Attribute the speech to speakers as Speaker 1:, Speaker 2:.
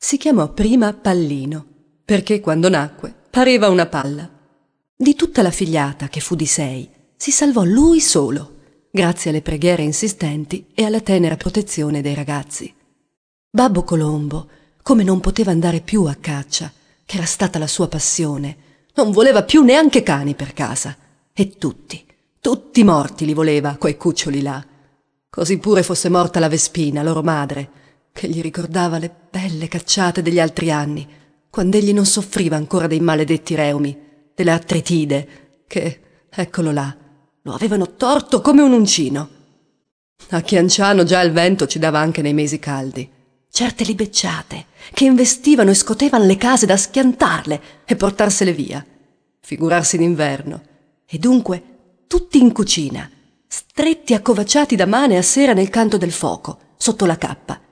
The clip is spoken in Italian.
Speaker 1: Si chiamò prima Pallino, perché quando nacque pareva una palla. Di tutta la figliata, che fu di 6, si salvò lui solo, grazie alle preghiere insistenti e alla tenera protezione dei ragazzi. Babbo Colombo, come non poteva andare più a caccia, che era stata la sua passione, non voleva più neanche cani per casa, e tutti morti li voleva, quei cuccioli là. Così pure fosse morta la Vespina, loro madre, che gli ricordava le belle cacciate degli altri anni, quand'egli non soffriva ancora dei maledetti reumi, delle artritide, che, eccolo là, lo avevano torto come un uncino. A Chianciano già il vento ci dava anche nei mesi caldi. Certe libecciate che investivano e scotevano le case da schiantarle e portarsele via. Figurarsi d'inverno. E dunque tutti in cucina, stretti accovacciati da mane a sera nel canto del fuoco, sotto la cappa,